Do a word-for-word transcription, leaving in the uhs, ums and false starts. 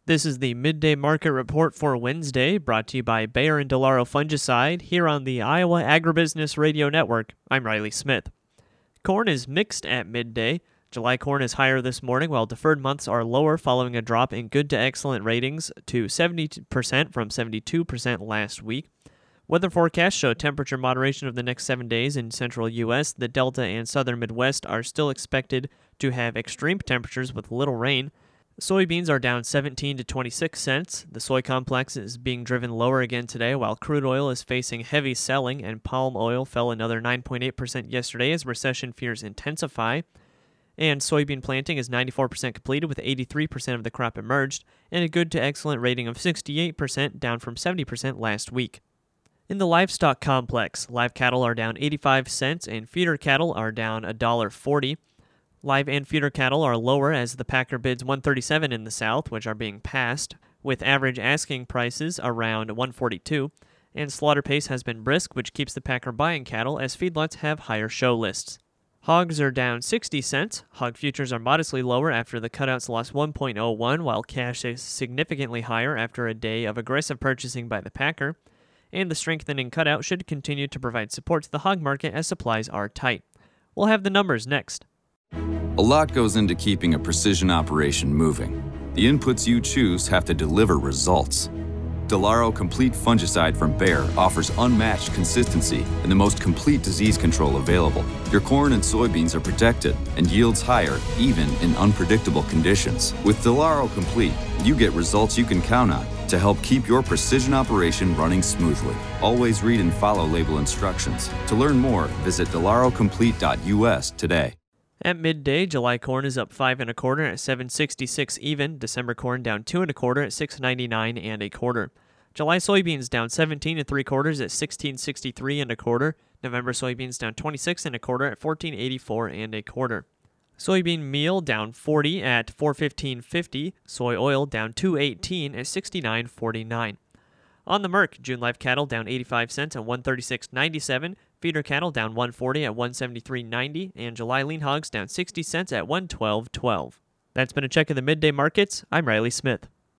This is the Midday Market Report for Wednesday, brought to you by Bayer and Delaro Fungicide, here on the Iowa Agribusiness Radio Network. I'm Riley Smith. Corn is mixed at midday. July corn is higher this morning, while deferred months are lower following a drop in good to excellent ratings to seventy percent from seventy-two percent last week. Weather forecasts show temperature moderation of the next seven days in central U S. The Delta and southern Midwest are still expected to have extreme temperatures with little rain. Soybeans are down seventeen to twenty-six cents. The soy complex is being driven lower again today, while crude oil is facing heavy selling, and palm oil fell another nine point eight percent yesterday as recession fears intensify. And soybean planting is ninety-four percent completed, with eighty-three percent of the crop emerged, and a good to excellent rating of sixty-eight percent, down from seventy percent last week. In the livestock complex, live cattle are down eighty-five cents, and feeder cattle are down one dollar forty. Live and feeder cattle are lower as the packer bids one thirty-seven in the south, which are being passed, with average asking prices around one forty-two, and slaughter pace has been brisk, which keeps the packer buying cattle as feedlots have higher show lists. Hogs are down sixty cents. Hog futures are modestly lower after the cutouts lost one point oh one, while cash is significantly higher after a day of aggressive purchasing by the packer, and the strengthening cutout should continue to provide support to the hog market as supplies are tight. We'll have the numbers next. A lot goes into keeping a precision operation moving. The inputs you choose have to deliver results. Delaro Complete Fungicide from Bayer offers unmatched consistency and the most complete disease control available. Your corn and soybeans are protected and yields higher even in unpredictable conditions. With Delaro Complete, you get results you can count on to help keep your precision operation running smoothly. Always read and follow label instructions. To learn more, visit delaro complete dot U S today. At midday, July corn is up five and a quarter at seven sixty-six even. December corn down two and a quarter at six ninety-nine and a quarter. July soybeans down seventeen and three quarters at sixteen sixty-three and a quarter. November soybeans down twenty-six and a quarter at fourteen eighty-four and a quarter. Soybean meal down forty at four fifteen fifty. Soy oil down two eighteen at sixty-nine forty-nine. On the Merc, June live cattle down eighty-five cents at one thirty-six ninety-seven. Feeder cattle down one forty at one seventy-three ninety, and July lean hogs down sixty cents at one twelve twelve. That's been a check of the midday markets. I'm Riley Smith.